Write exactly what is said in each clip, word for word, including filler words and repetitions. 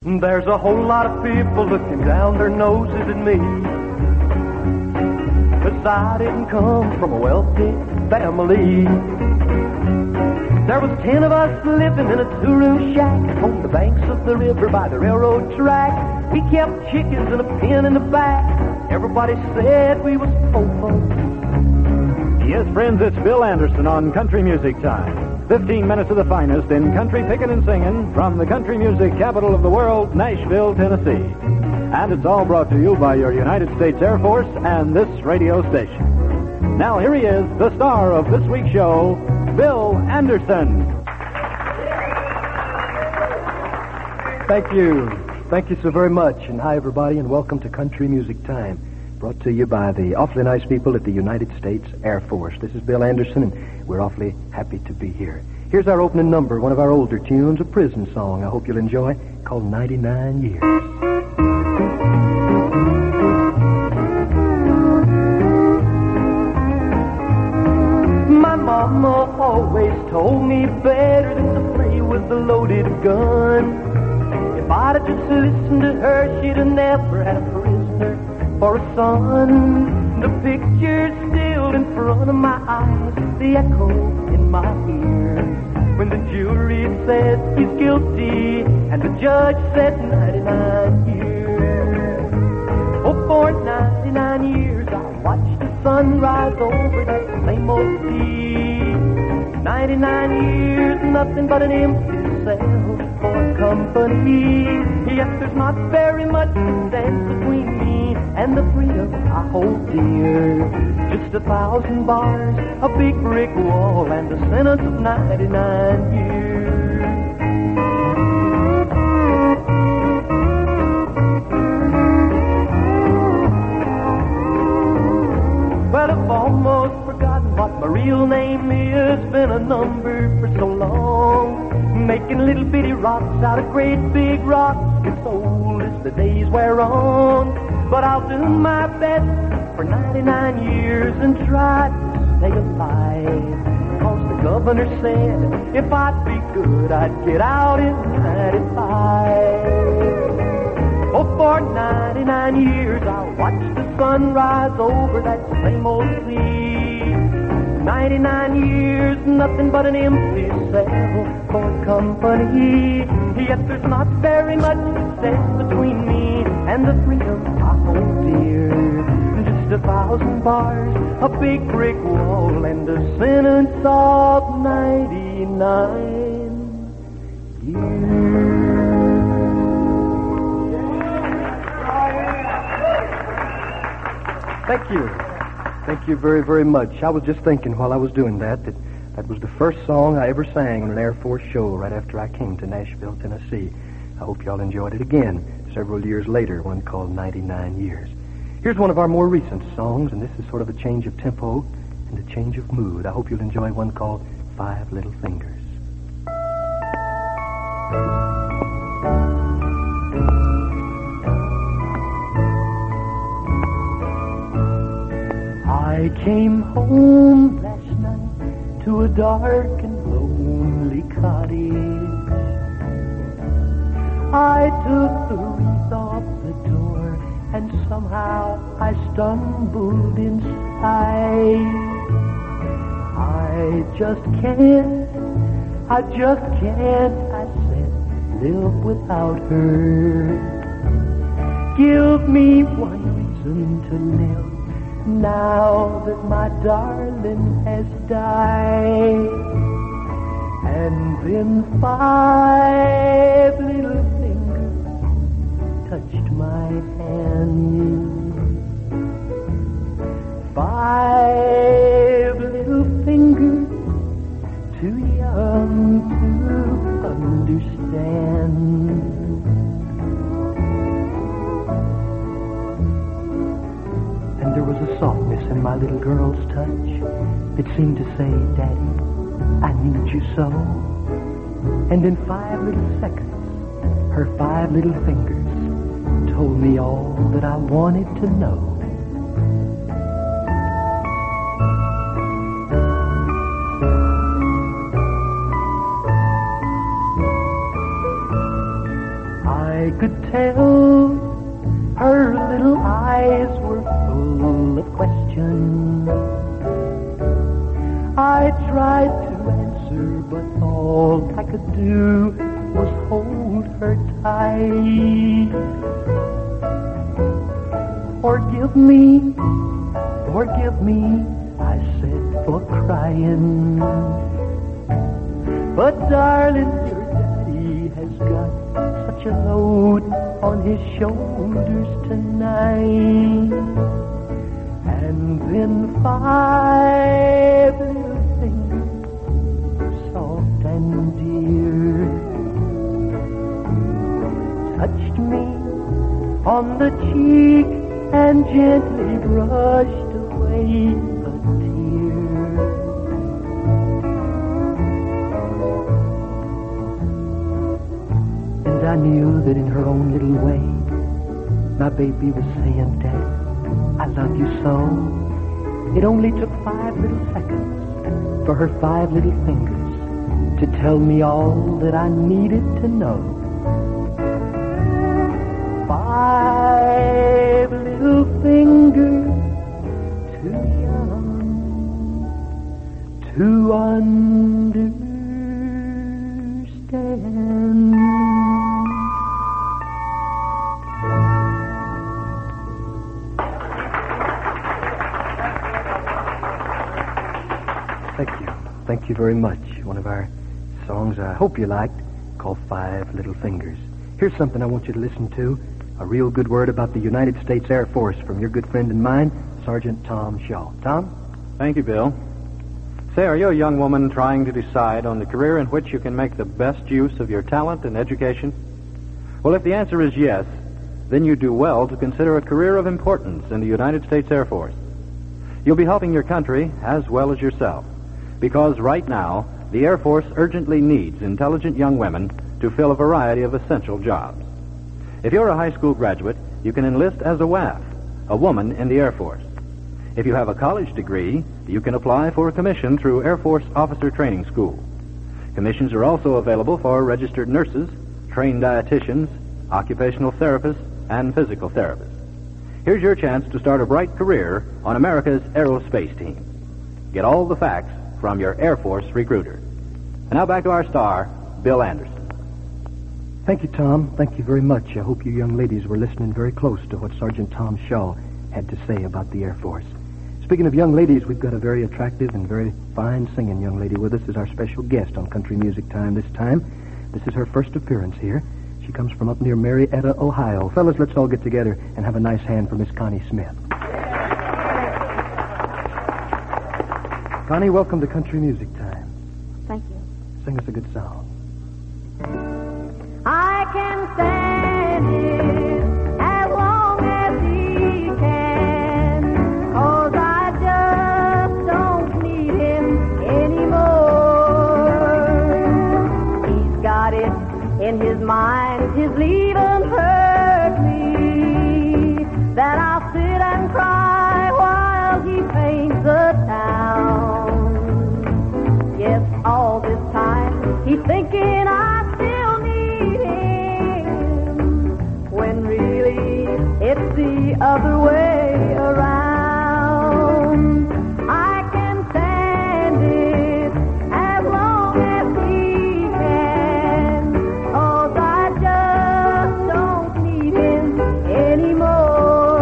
There's a whole lot of people looking down their noses at me, 'cause I didn't come from a wealthy family. There was ten of us living in a two-room shack on the banks of the river by the railroad track. We kept chickens in a pen in the back. Everybody said we was fofo. Yes, friends, it's Bill Anderson on Country Music Time. Fifteen minutes of the finest in country pickin' and singin' from the country music capital of the world, Nashville, Tennessee. And it's all brought to you by your United States Air Force and this radio station. Now here he is, the star of this week's show, Bill Anderson. Thank you. Thank you so very much. And hi, everybody, and welcome to Country Music Time, brought to you by the awfully nice people at the United States Air Force. This is Bill Anderson, and we're awfully happy to be here. Here's our opening number, one of our older tunes, a prison song I hope you'll enjoy, called ninety-nine years. My mama always told me better than to play with a loaded gun. If I'd have just listened to her, she'd have never had a prisoner for a son. The picture's still in front of my eyes, the echo in my ears. When the jury said he's guilty and the judge said ninety-nine years. Oh, for ninety-nine years I watched the sun rise over that same old sea. ninety-nine years, nothing but an empty cell for company. Yes, there's not very much that stands between me and the freedom I hold dear. Just a thousand bars, a big brick wall, and a sentence of ninety-nine years. Well, I've almost forgotten what my real name is. Been a number for so long, making little bitty rocks out of great big rocks as old as the days wear on. But I'll do my best for ninety-nine years and try to stay alive. Cause the governor said if I'd be good, I'd get out in ninety-five. Oh, for ninety-nine years I'll watch the sun rise over that same old sea. ninety-nine years, nothing but an empty cell for company. Yet there's not very much that stands between me and the freedom I hold dear. Just a thousand bars, a big brick wall, and a sentence of ninety-nine years. Thank you. Thank you very, very much. I was just thinking while I was doing that that that was the first song I ever sang on an Air Force show right after I came to Nashville, Tennessee. I hope y'all enjoyed it again several years later, one called ninety-nine years. Here's one of our more recent songs, and this is sort of a change of tempo and a change of mood. I hope you'll enjoy one called Five Little Fingers. I came home last night to a dark and lonely cottage. I took the wreath off the door and somehow I stumbled inside. I just can't, I just can't, I said, live without her. Give me one reason to live now that my darling has died. And then five little fingers touched my hand. Five little fingers, too young to understand. And there was a softness in my little girl's touch that seemed to say, Daddy, I need you so. And in five little seconds, her five little fingers told me all that I wanted to know. I I could tell her little eyes were full of questions. I tried to answer, but all I could do was hold her tight. Forgive me, forgive me, I said, for crying. But darling, your daddy has got such a load on his shoulders tonight. And then five little things, soft and dear, touched me on the cheek and gently brushed away a tear. And I knew that in her own little way, my baby was saying, Daddy, I love you so. It only took five little seconds for her five little fingers to tell me all that I needed to know. Five little fingers, too young to understand. Thank you. Thank you very much. One of our songs I hope you liked, called Five Little Fingers. Here's something I want you to listen to. A real good word about the United States Air Force from your good friend and mine, Sergeant Tom Shaw. Tom? Thank you, Bill. Say, are you a young woman trying to decide on the career in which you can make the best use of your talent and education? Well, if the answer is yes, then you do well to consider a career of importance in the United States Air Force. You'll be helping your country as well as yourself, because right now, the Air Force urgently needs intelligent young women to fill a variety of essential jobs. If you're a high school graduate, you can enlist as a W A F, a woman in the Air Force. If you have a college degree, you can apply for a commission through Air Force Officer Training School. Commissions are also available for registered nurses, trained dietitians, occupational therapists, and physical therapists. Here's your chance to start a bright career on America's aerospace team. Get all the facts from your Air Force recruiter. And now back to our star, Bill Anderson. Thank you, Tom. Thank you very much. I hope you young ladies were listening very close to what Sergeant Tom Shaw had to say about the Air Force. Speaking of young ladies, we've got a very attractive and very fine singing young lady with us as our special guest on Country Music Time this time. This is her first appearance here. She comes from up near Marietta, Ohio. Fellas, let's all get together and have a nice hand for Miss Connie Smith. Connie, welcome to Country Music Time. Thank you. Sing us a good song. I can stand it as long as he can, 'cause I just don't need him anymore. He's got it in his mind, his leaving hurt me, that I'll sit and cry while he paints the town. Yes, all this time he's thinking I still need him, when really it's the other way around. I can stand it as long as he can, 'cause I just don't need him anymore.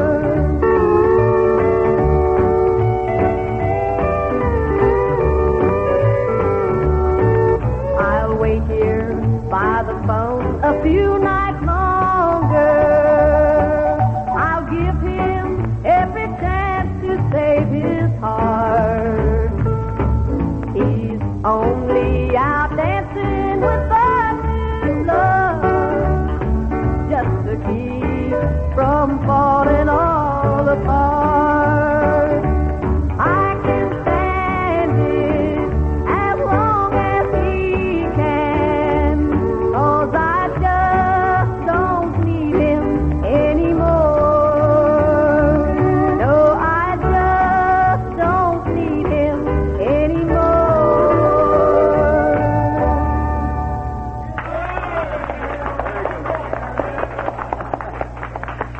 I'll wait here by the phone a few nights longer. I'll give him every chance to save his heart. He's only out dancing with that new love, just to keep from falling all apart. I can stand it as long as he can, 'cause I just don't need him anymore. No, I just don't need him anymore.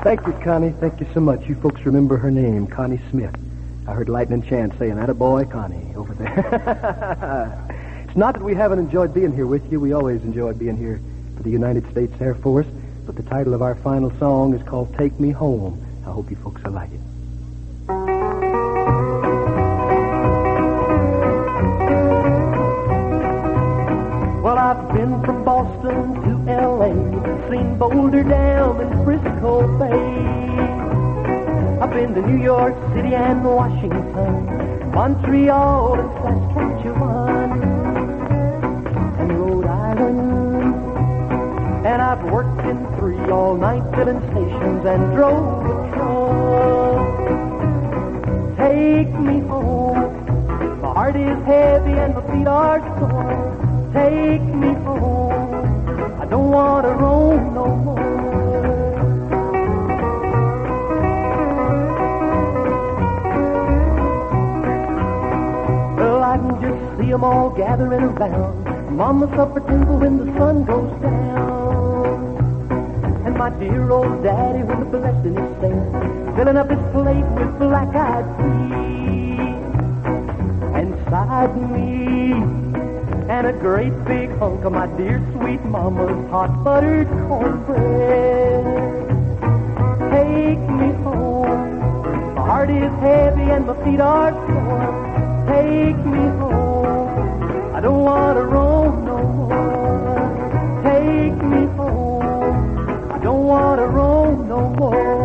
Thank you, Connie. Thank you so much. You folks remember her name, Connie Smith. I heard Lightning Chance saying, "Atta boy, Connie," over there. It's not that we haven't enjoyed being here with you. We always enjoy being here for the United States Air Force. But the title of our final song is called Take Me Home. I hope you folks will like it. Well, I've been from Boston to L A, seen Boulder Dam and Frisco Bay. I've been to New York City and Washington, Montreal and Saskatchewan, and Rhode Island. And I've worked in three all-night filling stations and drove a truck. Take me home. My heart is heavy and my feet are sore. Take me home. I don't want to roam no more. Well, I can just see them all gathering around Mama's supper table when the sun goes down. And my dear old daddy when the blessing is there, filling up his plate with black-eyed peas. And beside me, and a great big hunk of my dear sweet mama's hot buttered cornbread. Take me home. My heart is heavy and my feet are sore. Take me home. I don't want to roam no more. Take me home. I don't want to roam no more.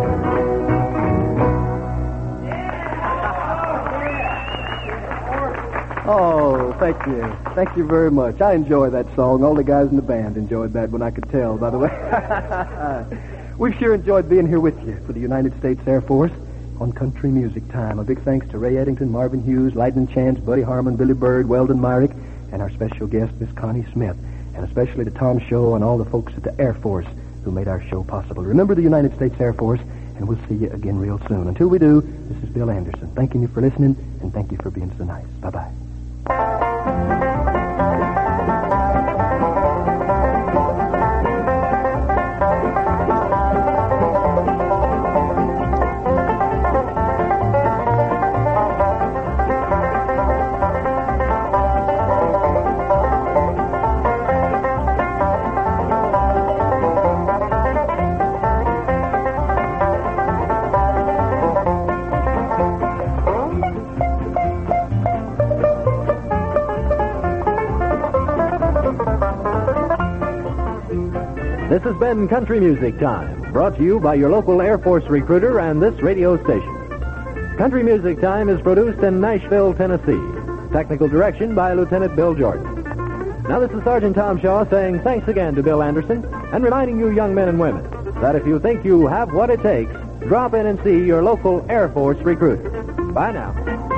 Oh, thank you. Thank you very much. I enjoy that song. All the guys in the band enjoyed that one, I could tell, by the way. We've sure enjoyed being here with you for the United States Air Force on Country Music Time. A big thanks to Ray Eddington, Marvin Hughes, Lightning Chance, Buddy Harmon, Billy Bird, Weldon Myrick, and our special guest, Miss Connie Smith, and especially to Tom Shaw and all the folks at the Air Force who made our show possible. Remember the United States Air Force, and we'll see you again real soon. Until we do, this is Bill Anderson. Thanking you for listening, and thank you for being so nice. Bye-bye. This has been Country Music Time, brought to you by your local Air Force recruiter and this radio station. Country Music Time is produced in Nashville, Tennessee. Technical direction by Lieutenant Bill Jordan. Now this is Sergeant Tom Shaw saying thanks again to Bill Anderson and reminding you young men and women that if you think you have what it takes, drop in and see your local Air Force recruiter. Bye now.